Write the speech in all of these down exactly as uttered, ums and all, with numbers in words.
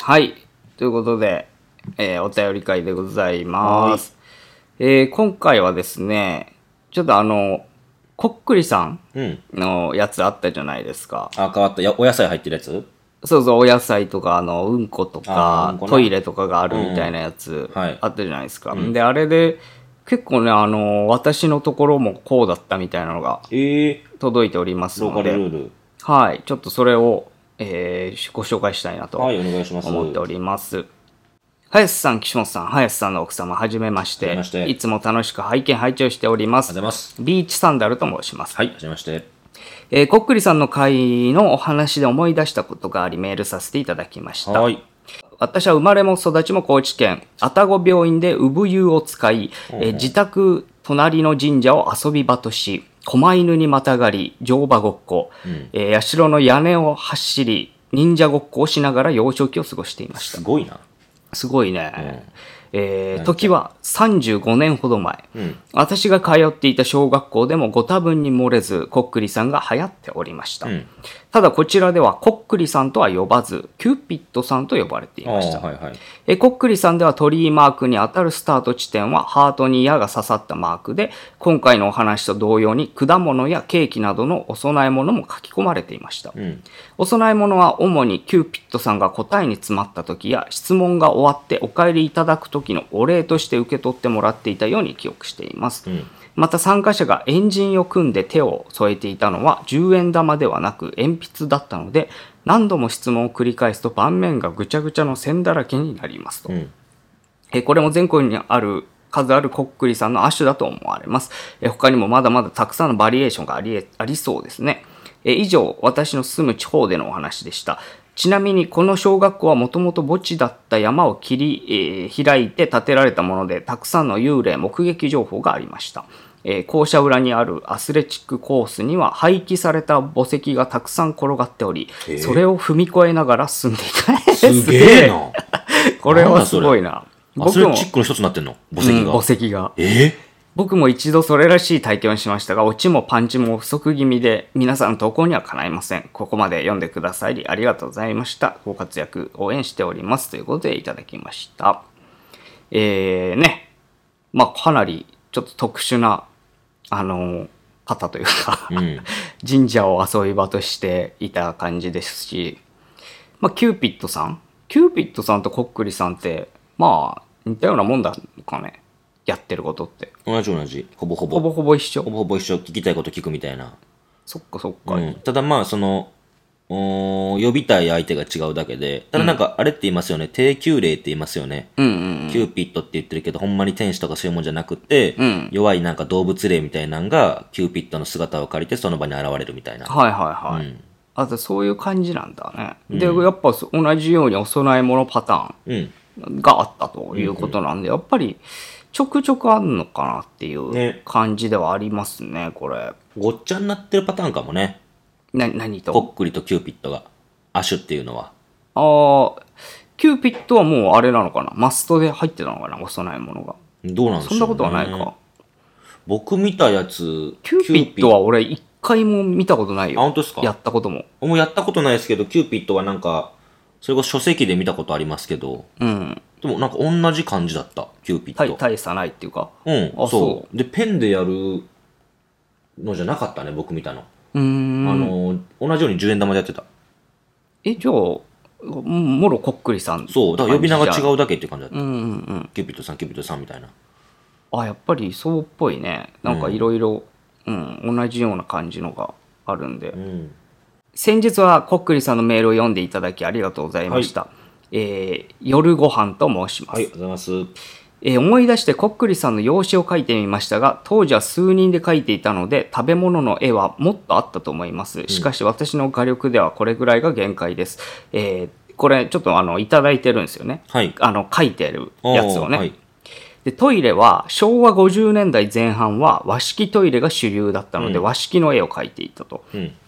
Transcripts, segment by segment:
はい。ということで、えーお便り会でございます。えー今回はですね、ちょっとあの、こっくりさんうん。 のやつあったじゃないですか。 あ、変わった。やお野菜入ってるやつ。 そうそう、お野菜とか、あの、うんことあーうんか、 こなトイレとかがあるうんうんみたいなやつはいあったじゃないですか。 うんで、あれで、結構ね、あの、私のところもこうだったみたいなのがええ届いておりますローカので、 ルルール。 はい、ちょっとそれを、えーご紹介したいなとはい、お願いします。 思っております。林さん、岸本さん、林さんの奥様、はじめまして。 はじめましていつも楽しく拝見、拝聴しておりまありがす。 とうございます。 ビーチサンダルと申します。 はい、はじめまして。 えーこっくりさんの会のお話で思い出したことがありメールさせていただきました。 はい。 私は生まれも育ちも高知県愛宕病院で産湯を使い、えー自宅隣の神社を遊び場とし、狛犬にまたがり乗馬ごっこ、えー社の屋根を走り忍者ごっこをしながら幼少期を過ごしていました。 すごいな。 すごいね。えー時はさんじゅうごねんほど前、 うん。 私が通っていた小学校でもご多分に漏れずこっくりさんが流行っておりました。 うん。 ただこちらではこっくりさんとは呼ばずキューピッドさんと呼ばれていああ、 ました。 はいはい。 えこっくりさんでは鳥居マークに当たるスタート地点はハートに矢が刺さったマークで、今回のお話と同様に果物やケーキなどのお供え物も書き込まれていました。 うん。 お供え物は主にキューピッドさんが答えに詰まった時や質問が終わってお帰りいただく時のお礼として受け取ってもらっていたように記憶しています。 うん。 また参加者がエンジンを組んで手を添えていたのはじゅうえん玉ではなく鉛筆だったので、何度も質問を繰り返すと盤面がぐちゃぐちゃの線だらけになりますと。 うん。 えこれも全国にある数あるこっくりさんの亜種だと思われます。え他にもまだまだたくさんのバリエーションがありえありそうですね。え以上、私の住む地方でのお話でした。ちなみにこの小学校はもともと墓地だった山を切り、えー開いて建てられたもので、たくさんの幽霊目撃情報がありました。えー校舎裏にあるアスレチックコースには廃棄された墓石がたくさん転がっており、 へーそれを踏み越えながら進んでいた。 すげえな。 これはすごいな。 アスレチックの一つになってんの墓石が。 うん、墓石が。 ええ僕も一度それらしい体験をしましたが、オチもパンチも不足気味で、皆さんの投稿にはかないません。ここまで読んでくださりありがとうございました。ご活躍応援しております。ということでいただきました。えーね。まあ、かなりちょっと特殊な、あのー方というか、 うん。 神社を遊び場としていた感じですし、まあ、キューピッドさんキューピッドさんとコックリさんって、まあ、似たようなもんだかね。やってることって。 同じ同じ。ほぼほぼ。 ほぼほぼ一緒ほ。ぼほぼ一緒。聞きたいこと聞くみたいな。 そっかそっか。 うん。ただまあ、その、おー呼びたい相手が違うだけで。ただなんか、あれって言いますよね。低級霊って言いますよね。 うんうん。 キューピッドって言ってるけど、ほんまに天使とかそういうもんじゃなくて、 ん弱いなんか動物霊みたいなんが、キューピッドの姿を借りてその場に現れるみたいな。 はいはいはい。 うんあとそういう感じなんだね。で、やっぱそ同じようにお供え物パタうん。 ーンがあったということなんで、やっぱりちょくちょくあんのかなっていうね感じではありますね、これ。 ごっちゃになってるパターンかもね。 な、何とコックリとキューピッドが。アシュっていうのは。 あー、キューピッドはもうあれなのかなマストで入ってたのかなお供え物が。 どうなんでしょうね。 そんなことはないか。 僕見たやつ、 キューピッドは俺一回も見たことないよ。 あ本当ですかやったことも。 もうやったことないですけど、キューピッドはなんか、それこそ書籍で見たことありますけど、 うん。 でもなんか同じ感じだった、キューピッ大ド。 大差ないっていうか。 うん、 あ、 そ。 そうで、ペンでやるのじゃなかったね、僕見たの。 う。うーん。 あの、同じようにじゅうえん玉でやってた。 え、じゃあ、もろこっくりさん。 そう、だから呼び名が違う。 うだけっていう感じだった。 うんうんうん。 キューピッドさん、キューピッドさんみたいな。 あ、やっぱりそうっぽいね。なんかいろいろ、うん、同じような感じのがあるんで。 うん。 先日はこっくりさんのメールを読んでいただきありがとうございました。えー夜ご飯と申します。 はい、ありがとうございます。 えー思い出してこっくりさんの用紙を描いてみましたが、当時は数人で描いていたので食べ物の絵はもっとあったと思います。しかし私の画力ではこれぐらいが限界です。えーこれちょっとあのいただいてるんですよね。 はいあの描いてるやつをね。 おーはい。 でトイレは昭和ごじゅうねんだいぜん半は和式トイレが主流だったので、 うん和式の絵を描いていたと。 うん。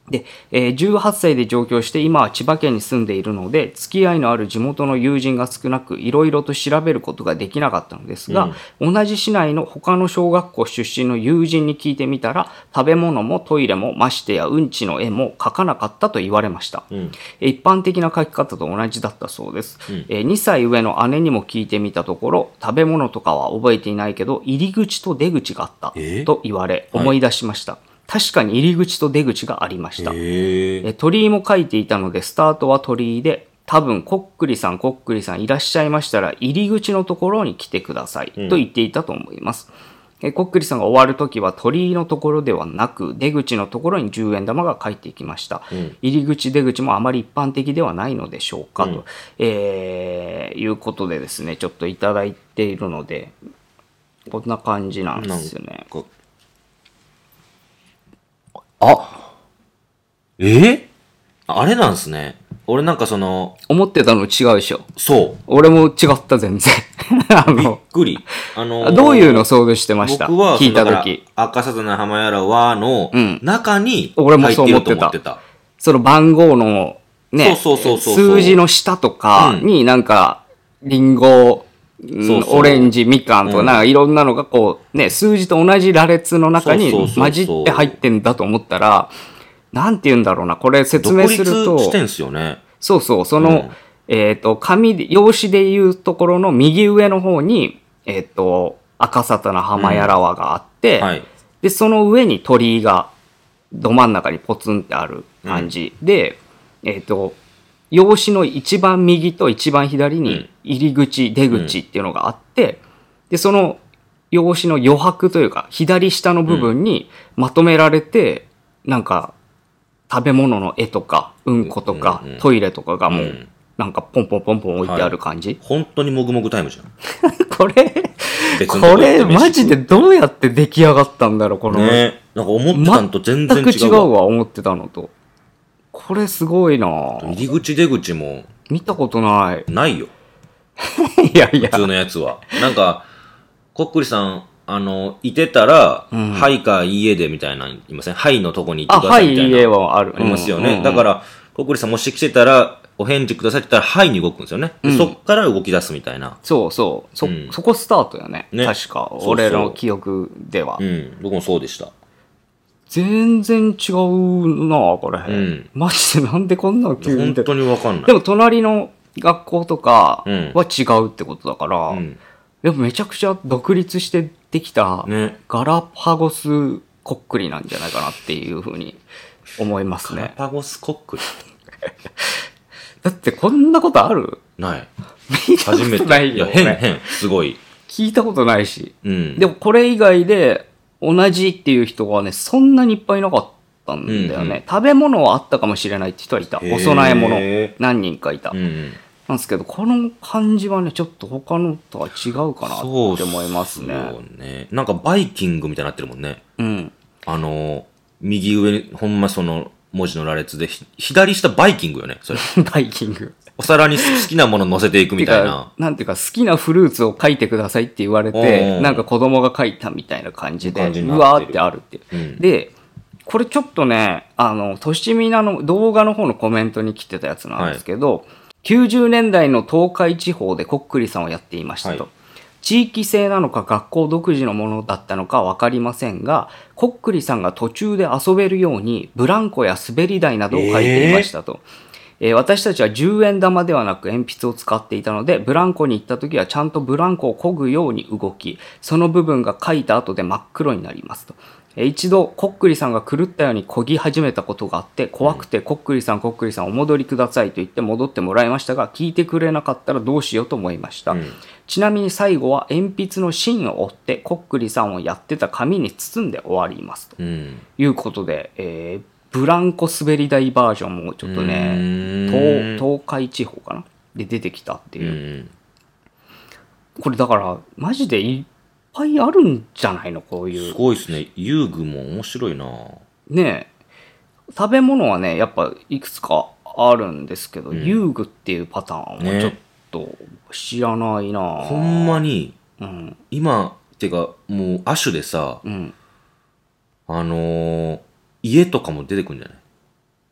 で、えーじゅうはっさいで上京して今は千葉県に住んでいるので、付き合いのある地元の友人が少なく、いろいろと調べることができなかったのですが、同じ市内の他の小学校出身の友人に聞いてみたら、食べ物もトイレもましてやうんちの絵も描かなかったと言われました。 うんえー一般的な描き方と同じだったそうです。えーにさい上の姉にも聞いてみたところ、食べ物とかは覚えていないけど、入り口と出口があったえーと言われ、思い出しました。確かに入り口と出口がありました。 へえ。 え鳥居も書いていたので、スタートは鳥居で、多分、こっくりさん、こっくりさんいらっしゃいましたら、入り口のところに来てください、と言っていたと思います。えこっくりさんが終わるときは、鳥居のところではなく、出口のところにじゅうえん玉が書いていきました。 ん入り口、出口もあまり一般的ではないのでしょうか、 うんと、えーいうことでですね、ちょっといただいているので、こんな感じなんですよね。 なんかあえあれなんすね。俺なんかその、 思ってたの違うでしょ。 そう。 俺も違った、全然。あびっの、 くり。あのーどういうの想像してました僕は、 聞いたそのだからとき。 赤さざな浜やらはのん中に俺も入ってるそう思ってたと思ってた。 その番号のね、 そうそうそうそう数字の下とかになんか、リンゴ、うんそうそうオレンジ、みかんとか、 うんなんかいろんなのがこう、ね、数字と同じ羅列の中にそうそうそうそう混じって入ってんだと思ったら、なんて言うんだろうな、これ説独明すると、 立してんすよね。 そうそう、その、 うんえっ、と、紙で、用紙でいうところの右上の方に、えっ、と、赤沙汰な浜やらわがあって、 はい。 で、その上に鳥居がど真ん中にポツンってある感じ、で、えっ、と、用紙の一番右と一番左にうん入り口、出口っていうのがあって、で、その用紙の余白というか、左下の部分にまとめられて、なんか、食べ物の絵とか、うんことか、 うんうんトイレとかがもう、 うんなんかポンポンポンポン置いてある感じ。 本当にもぐもぐタイムじゃん。 これ、 別のとここれ行って飯マジでどうやって出来上がったんだろう、この。 ね。なんか思ってたんと全然違うわ。 全く違うわ、思ってたのと。これすごいなぁ入り口出口も見たことない。 ないよ。 いやいや普。通のやつは。なんか、こっくりさん、あの、いてたら、はいか家でみたいな、いませんはいのとこに行っあ、 てくだはい、 さいみたいな。 家はある。 ありますよね。 うんうんうんだから、こっくりさんもし来てたら、お返事くださいって言ったら、はいに動くんですよね。でそっから動き出すみたいな。 そうそう。そ、 うんそこスタートよね。 ね確か。 そうそう俺の記憶では。 うん。僕もそうでした。 全然違うなぁこれ。 んマジでなんでこんなの急に出て本当にわかんない。 でも隣の学校とかうんは違うってことだから、 うん。 やっぱめちゃくちゃ独立してできたね。 ガラパゴスこっくりなんじゃないかなっていうふうに思いますガラね。 パゴスコックリだってこんなことあるない。 見たこ初めて。 とないよ。 いや、変俺変。すごい。 聞いたことないし。 うん。 でもこれ以外で同じっていう人がね、そんなにいっぱいいなかったんだよね。 うんうん食べ物はあったかもしれないって人はいた。 へーお供え物。何人かいた。 うん。 なんですけど、この感じはね、ちょっと他のとは違うかなそうって思いますね。 そうね。なんかバイキングみたいになってるもんね。 うん。 あの、右上に、ほんまその文字の羅列で、ひ左下バイキングよね。それ。 バイキング。 お皿に好きなもの乗せていくみたいなてか。なんていうか、好きなフルーツを書いてくださいって言われうて、 んなんか子供が書いたみたいな感じで、 感じになうってるわーってあるっていう。 うんで、これちょっとね、あの、としみなの動画の方のコメントに来てたやつなんですけど、きゅうじゅうねんだいの東海地方でこっくりさんをやっていましたと。 はい地域性なのか学校独自のものだったのか分かりませんが、こっくりさんが途中で遊べるようにブランコや滑り台などを書いていましたと。えー私たちはじゅうえん玉ではなく鉛筆を使っていたので、ブランコに行った時はちゃんとブランコを漕ぐように動き、その部分が書いた後で真っ黒になりますと。えー一度、こっくりさんが狂ったように漕ぎ始めたことがあって、怖くて、こっくりさん、こっくりさんお戻りくださいと言って戻ってもらいましたが、聞いてくれなかったらどうしようと思いました。 うんちなみに最後は鉛筆の芯を折って、こっくりさんをやってた紙に包んで終わりますとうん。 いうことで、えーブランコ滑り台バージョンもちょっとうね、 ーん東東海地方かなで出てきたってういう、 ん。 これだからマジでいっぱいあるんじゃないのこういすうごいですね。遊具も面白いなねえ食べ物はねやっぱいくつかあるんですけど、遊具っていうパターンはねちょっと知らないな、 ほんまに、 うん今、てか、もう、亜種でさ、 うんあのー家とかも出てくるんじゃない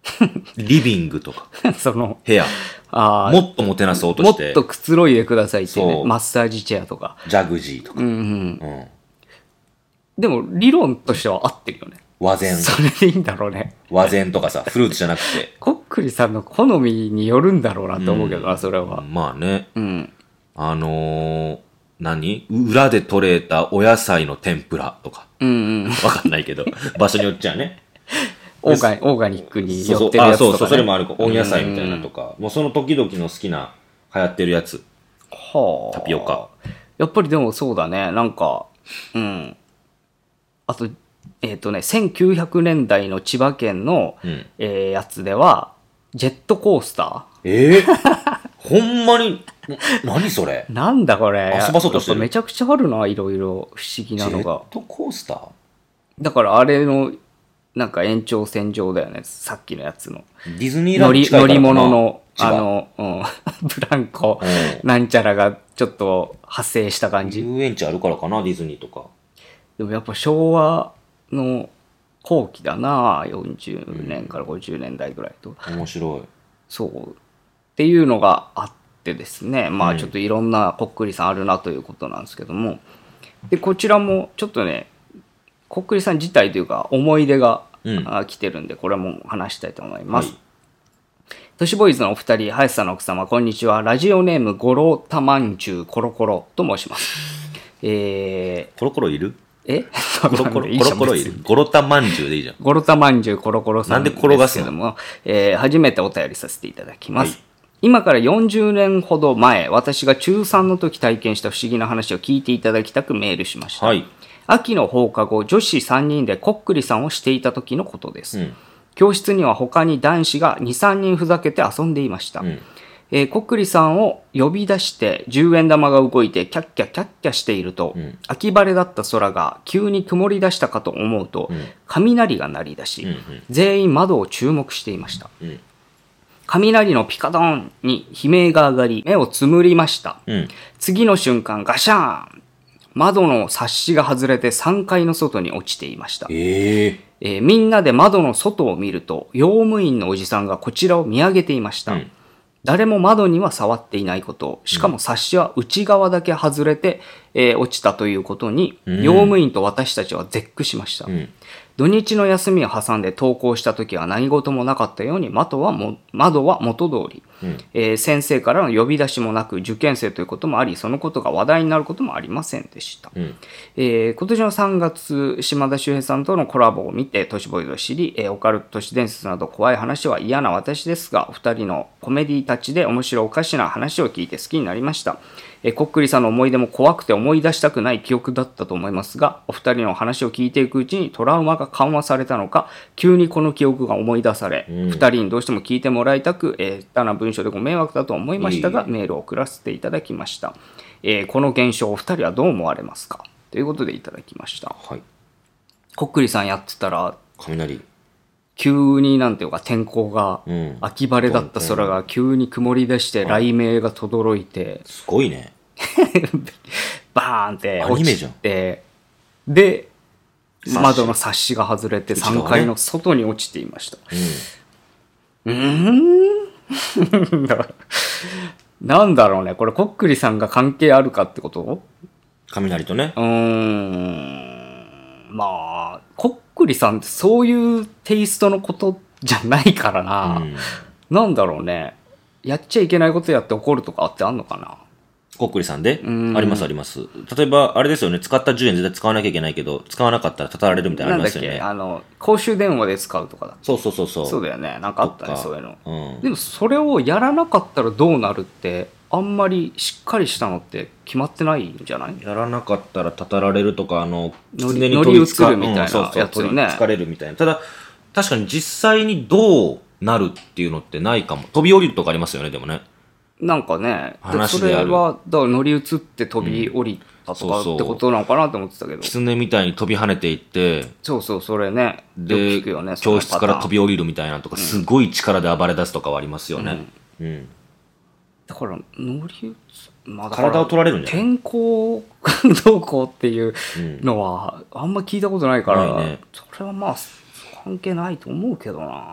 リビングとか、 その、 部屋。 あもっともてなそうともっして。 とくつろいでくださいってね、 そうマッサージチェアとか。 ジャグジーとか。 うんうん。 うん。 でも、理論としては合ってるよね。 和膳。 それでいいんだろうね。 和膳とかさ、フルーツじゃなくて。 こっくりさんの好みによるんだろうなと思うけどな、それは。 まあね。 うん。 あのー、何裏で採れたお野菜の天ぷらとか。 うんうん。 わかんないけど。場所によっちゃね。 オーガオーガニックにそうそう寄ってるやつとか、ね。 あ、そうそう、それもあるか。温野菜みたいなとか。もうその時々の好きな流行ってるやつ。 はあ。 タピオカ。 やっぱりでもそうだね。なんか、うん。あと、えっ、とね、せんきゅうひゃくねんだいの千葉県の、 うんえーやつでは、ジェットコースタええほんまに、な何それーなんだこれ。 遊ばそうとしてるやっぱめちゃくちゃあるな、いろいろ不思議ジェなのがッ。トコースターだからあれの、なんか延長線上だよね。さっきのやつの。 ディズニーランド乗り乗り近いからかな物の、 千葉あの、うん、ブランコ、 うんなんちゃらがちょっと派生した感じ。 遊園地あるからかな、ディズニーとか。 でもやっぱ昭和の後期だな、よんじゅうねんからごじゅうねんだいぐらいと。 面白い。 そう。っていうのがあってですね、まうんあちょっといろんなこっくりさんあるなということなんですけども、で、こちらもちょっとね、こっくりさん自体というか思い出が、 うんあ来てるんで、これも話したいと思います。 はい都市ボーイズのお二人、林さんの奥様、こんにちは。ラジオネーム、ゴロタマンジュウコロコロと申します。えコロコロいるー、えコロコロ、 いいコロコロいじゃん別にるゴロタまんじゅうでいいじゃん。 ゴロタマンジュウコロコロさんなんで転がすのですけども、えー初めてお便りさせていただきます。 はい今からよんじゅうねんほど前、私がちゅうさんの時体験した不思議な話を聞いていただきたくメールしました。 はい。 秋の放課後、女子さんにんでこっくりさんをしていた時のことです。 うん。 教室には他に男子がに、さんにんふざけて遊んでいました。 うん。 えーこっくりさんを呼び出してじゅうえん玉が動いてキャッキャキャッキャしていると、 うん秋晴れだった空が急に曇り出したかと思うと、 うん雷が鳴り出し、 うんうん全員窓を注目していました。 うん。 雷のピカドーンに悲鳴が上がり目をつむりました。 うん。 次の瞬間ガシャーン、窓のサッシが外れてさんがいの外に落ちていました。 えええーみんなで窓の外を見ると用務員のおじさんがこちらを見上げていました。 うん誰も窓には触っていないこと、しかもサッシは内側だけ外れて、えー落ちたということに、 うん用務員と私たちは絶句しました。 うん。 土日の休みを挟んで登校した時は何事もなかったように窓はも窓は元通り、 うんえー先生からの呼び出しもなく受験生ということもあり、そのことが話題になることもありませんでした。 うん。 えー今年のさんがつ、島田秀平さんとのコラボを見て、都市ボーイズを知り、えーオカルト都市伝説など怖い話は嫌な私ですが、お二人のコメディタッチで面白おかしな話を聞いて好きになりました。えーこっくりさんの思い出も怖くて思い出したくない記憶だったと思いますが、お二人の話を聞いていくうちにトラウマが緩和されたのか、急にこの記憶が思い出され、 うん二人にどうしても聞いてもらいたく、えー、下手な文章でご迷惑だと思いましたが、 いえいえメールを送らせていただきました。えーこの現象、お二人はどう思われますかということでいただきました。 はい。 こっくりさんやってたら、 雷。 急になんていうか天候が、 うん秋晴れだった空が急に曇り出して雷鳴が轟いて、 すごいね。 バーンってアニ落ちメじゃんて、で、 サッシ窓のサッシが外れて内側ねさんがいの外に落ちていました。 うん。 うーんなんだろうね。これこっくりさんが関係あるかってこと雷とねう。ーん。まあ、こっくりさんってそういうテイストのことじゃないからな。 うん。 なんだろうね。やっちゃいけないことやって怒るとかってあんのかな。 こっくりさんでんありますあります。例えば、あれですよね。使ったじゅうえん絶対使わなきゃいけないけど、使わなかったらたたられるみたいななんだっけ、 のありますよね。 あの、公衆電話で使うとかだ。 そうそうそうそう。 そうだよね。なんかあったね、 とかそういうの。 うん。 でもそれをやらなかったらどうなるって、あんまりしっかりしたのって決まってないんじゃない？ やらなかったらたたられるとか、あの、 乗り狐に乗り移取りつかるみたいなうんそうそうやつよね取りつかれるみたいな。ただ、確かに実際にどうなるっていうのってないかも。飛び降りるとかありますよね、でもね。 なんかね、でそ話であるれは、だから乗り移って飛び降りたとかそうそうってことなのかなと思ってたけど。 狐みたいに飛び跳ねていって、 そうそう、それね。よくで、 聞くよね、その教室から飛び降りるみたいなとか、すごい力で暴れ出すとかはありますよね。うん。 だから、乗り移まあ、だから体を取られるんじゃない天候がどうこうっていううんのは、あんま聞いたことないから、 ないねそれはまあ、関係ないと思うけどな。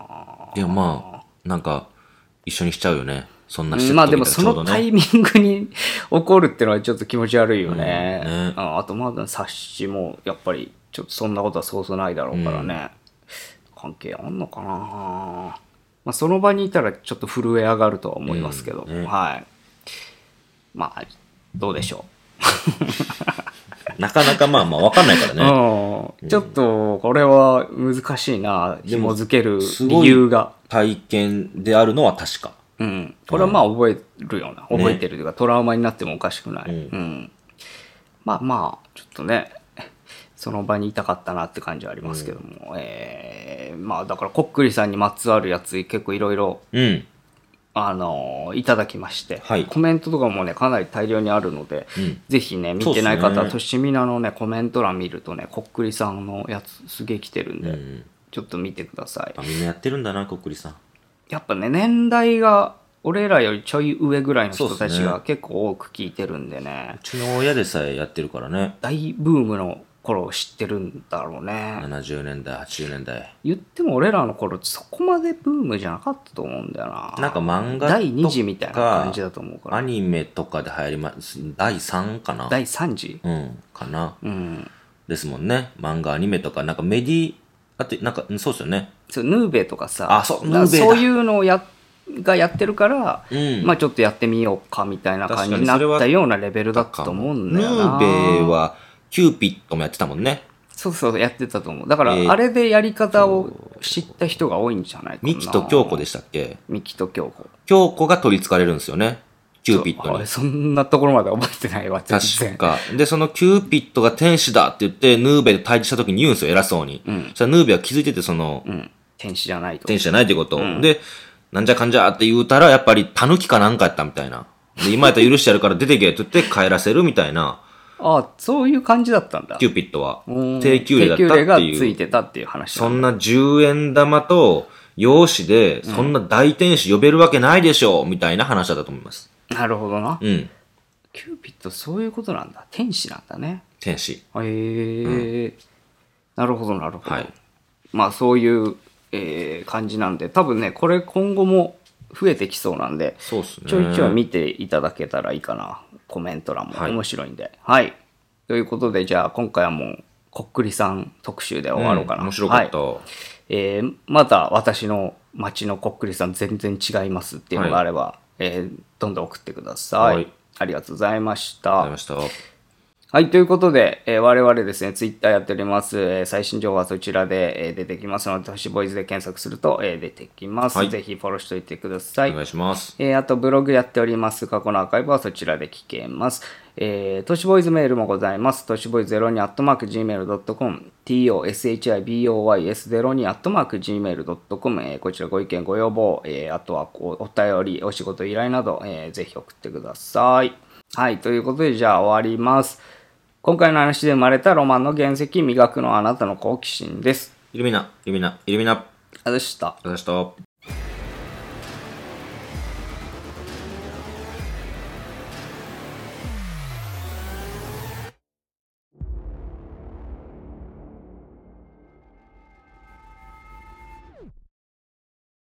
いや、まあ、なんか、一緒にしちゃうよね。そんなしてまあでもそのタイミングに起こるっていうのはちょっと気持ち悪いよね。 うんねああとまだ冊子もやっぱりちょっとそんなことはそうそうないだろうからね。関係あんのかな。まあその場にいたらちょっと震え上がるとは思いますけど、 うんねはい。まあ、どうでしょなかなかまあまあわかんないからう。 ね。 うん。ちょっとこれは難しいな。紐づけるすごい理由が。 体験であるのは確か。 うん。これはまあ覚えるような。覚えてるというか、トラウマになってもおかしくない。 うんうん。まあまあ、ちょっとね、その場にいたかったなって感じはありますけども。えー、まあだからこっくりさんにまつわるやつ結構いろいろ、 うん。 あのーいただきまして、 はいコメントとかもね、かなり大量にあるので、 うんぜひね、見てない方は、 そうっすねとしみなのね、コメント欄見るとね、こっくりさんのやつすげえ来てるんで、 うん。 ちょっと見てください。 あみんなやってるんだな、こっくりさん。 やっぱね、年代が、俺らよりちょい上ぐらいの人たちそうっすねが結構多く聞いてるんでね、 うちの親でさえやってるからね。 大ブームの頃を知ってるんだろうね。 ななじゅうねんだい、はちじゅうねんだい。 言っても俺らの頃そこまでブームじゃなかったと思うんだよな。 なんか漫画とか第二次みたいな感じだと思うから。 アニメとかで流行ります。だいさんかな。 第三次うん、かな。 うん。 ですもんね。漫画、アニメとか、なんかメディ、あと、なんか、うんそうですよね。 そうヌーベとかさ、 あそうだヌーベだそういうのをやがやってるから、 うんまあちょっとやってみようかみたいな感じになったようなレベルだったと思うんだよな。 ヌーベは、キューピットもやってたもんね。 そうそうやってたと思う。だから、 えーあれでやり方を知った人が多いんじゃないかな。 ミキと京子でしたっけ？ ミキと京子。 京子が取り憑かれるんですよね。キューピットにそうあれ。そんなところまで覚えてないわ、全然。 確か。で、そのキューピットが天使だって言って、ヌーベで対峙した時に言うんですよ、偉そうに。 んそしたらヌーベは気づいてて、その、 うん。天使じゃないと。 天使じゃないってこと。で、なんじゃかんじゃって言うたら、やっぱり狸かなんかやったみたいな。で、今やったら許してやるから出てけって言って帰らせるみたいな、 ああ、そういう感じだったんだ。 キューピットは。 うん低級例だったって低級例がつい。 いうてたっていう話そんなじゅうえん玉と用紙で、そんな大天使呼べるわけないでしょうみたいな話だったと思います。 なるほどな。 うん。 キューピットそういうことなんだ。天使なんだね。 天使。 へえ、なるほどなるほど。 はいまあそういう、えー感じなんで、多分ね、これ今後も増えてきそうなんで、 そうっすね。 ちょいちょい見ていただけたらいいかな。コメント欄もはい面白いんで。はい。ということで、じゃあ今回はもう、こっくりさん特集で終わろうかな。 ん面白かった。 はいえーまた私の町のこっくりさん全然違いますっていうのがあれば、えーどんどん送ってください。 はいありがとうございましたありがとうございま。した。 はい、ということで、えー我々ですね、ツイッターやっております。えー最新情報はそちらで、えー出てきますので、都市ボーイズで検索すると、えー出てきます。 はいぜひフォローしておいてください。 お願いします。 えーあと、ブログやっております。過去のアーカイブはそちらで聞けます。えー、都市ボーイズメールもございます。都市ボーイズゼロにアットマーク ジーメールドットコム、トシボーイズゼロにアットマーク ジーメールドットコム、えーこちらご意見、ご要望、えーあとはこうお便り、お仕事依頼など、えーぜひ送ってください。はい、ということで、じゃあ終わります。今回の話で生まれたロマンの原石、磨くのはあなたの好奇心です。 イルミナ、イルミナ、イルミナ。 あでした。 ありがとうございました。